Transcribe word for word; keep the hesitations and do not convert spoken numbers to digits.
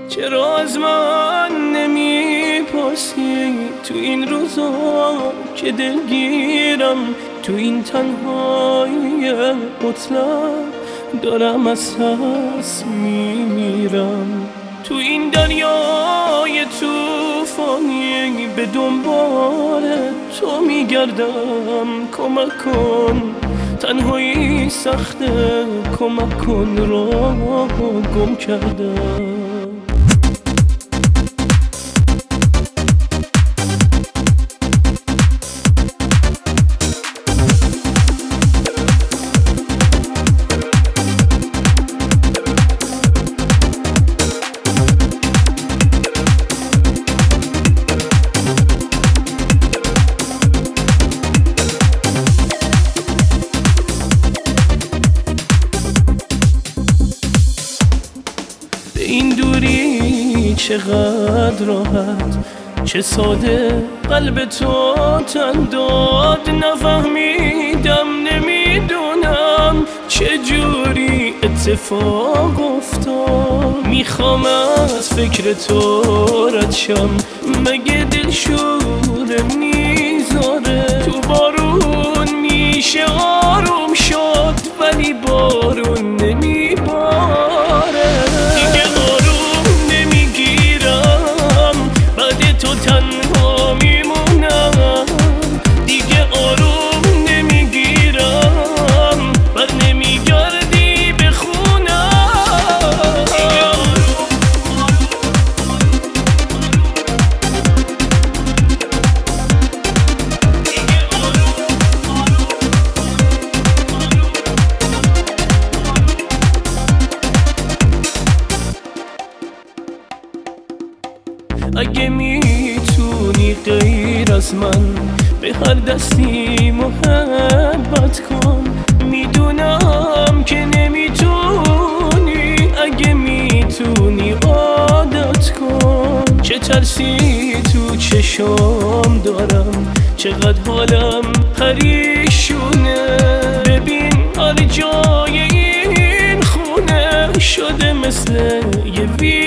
چرا از من نمیپرسی تو این روزا که دلگیرم، تو این تنهایی مطلق دارم از هست میمیرم، تو این دریای توفانی به دنبال تو میگردم. کمک کن، تنهایی سخته، کمک کن، راه گم کردم. این دوری چقدر راحت، چه ساده قلب تو تن داد. نفهمیدم، نمیدونم چه جوری اتفاق افتاد. میخوام از فکر تو رد شم، مگه دل شوره میذاره؟ تو بارون میشه آروم شد، ولی بارون نمیباره. تنها میمونم دیگه، آروم نمیگیرم، بر نمیگردی به خونم. اگه میتونی غیر از من به هر دستی محبت کن، میدونم که نمیتونی. اگه میتونی عادت کن، چه ترسی تو چشام دارم، چقدر حالم پریشونه. ببین هر جای این خونه شده مثل یه